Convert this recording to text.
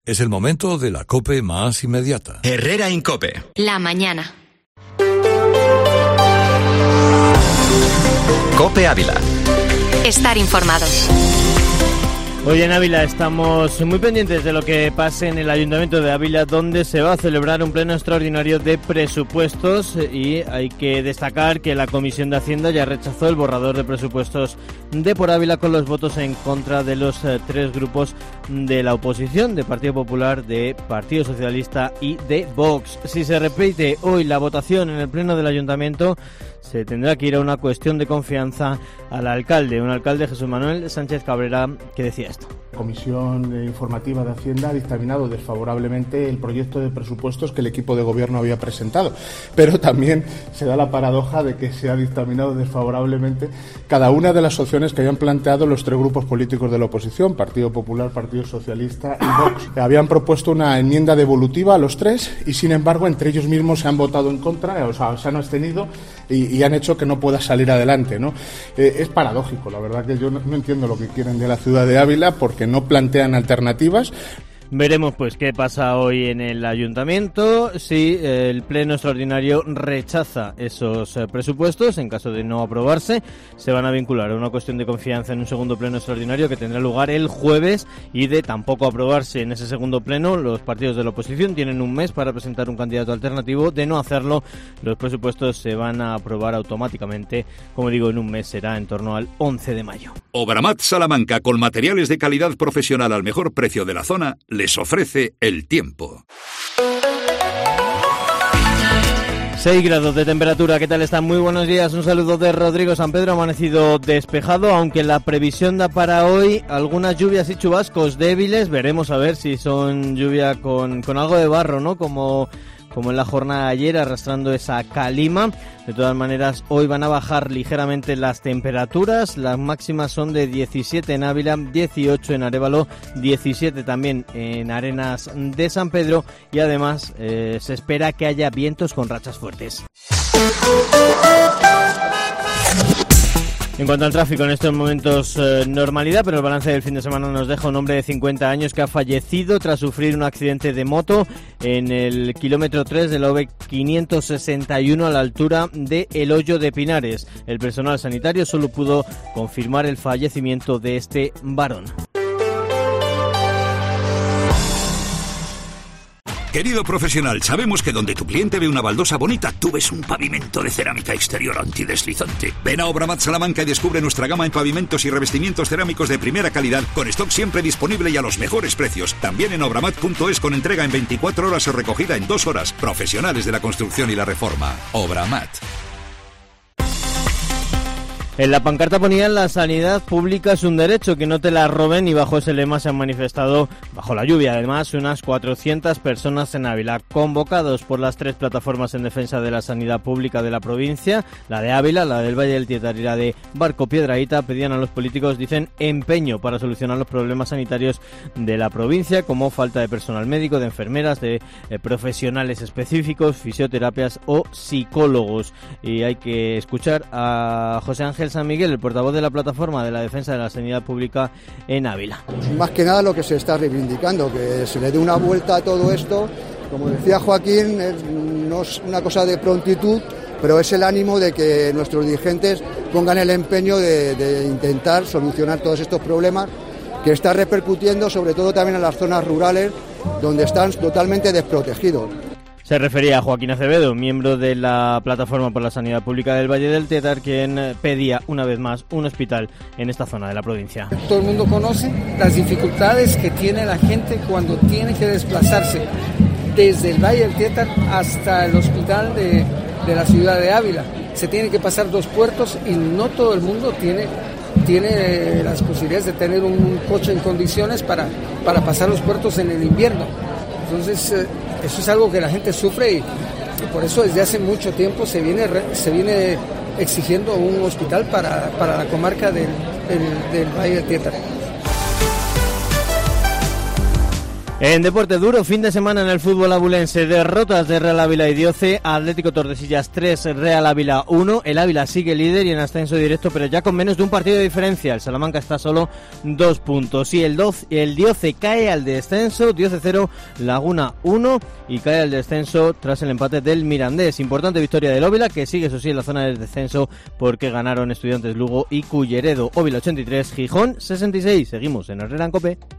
Es el momento de la COPE más inmediata. Herrera Incope. La mañana. COPE Ávila. Estar informado. Hoy en Ávila estamos muy pendientes de lo que pase en el Ayuntamiento de Ávila, donde se va a celebrar un pleno extraordinario de presupuestos, y hay que destacar que la Comisión de Hacienda ya rechazó el borrador de presupuestos de Por Ávila con los votos en contra de los tres grupos de la oposición, de Partido Popular, de Partido Socialista y de Vox. Si se repite hoy la votación en el pleno del Ayuntamiento, se tendrá que ir a una cuestión de confianza al alcalde, un alcalde, Jesús Manuel Sánchez Cabrera, que decía esto. La Comisión Informativa de Hacienda ha dictaminado desfavorablemente el proyecto de presupuestos que el equipo de gobierno había presentado, pero también se da la paradoja de que se ha dictaminado desfavorablemente cada una de las opciones que habían planteado los tres grupos políticos de la oposición, Partido Popular, Partido Socialista y Vox. Habían propuesto una enmienda devolutiva a los tres y, sin embargo, entre ellos mismos se han votado en contra, o sea, se han abstenido y han hecho que no pueda salir adelante, ¿no? Es paradójico, la verdad que yo no entiendo lo que quieren de la ciudad de Ávila, porque no plantean alternativas. Veremos pues qué pasa hoy en el Ayuntamiento, si el Pleno Extraordinario rechaza esos presupuestos. En caso de no aprobarse, se van a vincular a una cuestión de confianza en un segundo Pleno Extraordinario que tendrá lugar el jueves, y de tampoco aprobarse en ese segundo Pleno, los partidos de la oposición tienen un mes para presentar un candidato alternativo. De no hacerlo, los presupuestos se van a aprobar automáticamente, como digo, en un mes, será en torno al 11 de mayo. Obramat Salamanca, con materiales de calidad profesional al mejor precio de la zona, les ofrece el tiempo. 6 grados de temperatura, ¿qué tal están? Muy buenos días, un saludo de Rodrigo San Pedro. Ha amanecido despejado, aunque la previsión da para hoy algunas lluvias y chubascos débiles. Veremos a ver si son lluvia con algo de barro, ¿no? Como en la jornada de ayer, arrastrando esa calima. De todas maneras, hoy van a bajar ligeramente las temperaturas. Las máximas son de 17 en Ávila, 18 en Arévalo, 17 también en Arenas de San Pedro, y además se espera que haya vientos con rachas fuertes. En cuanto al tráfico, en estos momentos normalidad, pero el balance del fin de semana nos deja un hombre de 50 años que ha fallecido tras sufrir un accidente de moto en el kilómetro 3 de la OV 561 a la altura de El Hoyo de Pinares. El personal sanitario solo pudo confirmar el fallecimiento de este varón. Querido profesional, sabemos que donde tu cliente ve una baldosa bonita, tú ves un pavimento de cerámica exterior antideslizante. Ven a Obramat Salamanca y descubre nuestra gama en pavimentos y revestimientos cerámicos de primera calidad, con stock siempre disponible y a los mejores precios. También en obramat.es, con entrega en 24 horas o recogida en 2 horas. Profesionales de la construcción y la reforma. Obramat. En la pancarta ponían: la sanidad pública es un derecho, que no te la roben, y bajo ese lema se han manifestado, bajo la lluvia además, unas 400 personas en Ávila, convocados por las tres plataformas en defensa de la sanidad pública de la provincia, la de Ávila, la del Valle del Tietar y la de Barco Piedrahita. Pedían a los políticos, dicen, empeño para solucionar los problemas sanitarios de la provincia, como falta de personal médico, de enfermeras, de profesionales específicos, fisioterapias o psicólogos. Y hay que escuchar a José Ángel San Miguel, el portavoz de la plataforma de la defensa de la sanidad pública en Ávila. Más que nada lo que se está reivindicando, que se le dé una vuelta a todo esto. Como decía Joaquín, no es una cosa de prontitud, pero es el ánimo de que nuestros dirigentes pongan el empeño de intentar solucionar todos estos problemas que están repercutiendo sobre todo también en las zonas rurales, donde están totalmente desprotegidos. Se refería a Joaquín Acevedo, miembro de la Plataforma por la Sanidad Pública del Valle del Tietar, quien pedía una vez más un hospital en esta zona de la provincia. Todo el mundo conoce las dificultades que tiene la gente cuando tiene que desplazarse desde el Valle del Tietar hasta el hospital de la ciudad de Ávila. Se tiene que pasar 2 puertos y no todo el mundo tiene las posibilidades de tener un coche en condiciones para pasar los puertos en el invierno. Entonces, eso es algo que la gente sufre y por eso desde hace mucho tiempo se viene exigiendo un hospital para la comarca del Valle del Tietar. En deporte duro, fin de semana en el fútbol abulense, derrotas de Real Ávila y Dioce, Atlético Tordesillas 3, Real Ávila 1, el Ávila sigue líder y en ascenso directo, pero ya con menos de un partido de diferencia, el Salamanca está solo 2 puntos, y el Dioce cae al descenso, Dioce 0, Laguna 1, y cae al descenso tras el empate del Mirandés. Importante victoria del Óvila, que sigue eso sí en la zona del descenso, porque ganaron Estudiantes Lugo y Culleredo. Óvila 83, Gijón 66, seguimos en Herrera en COPE.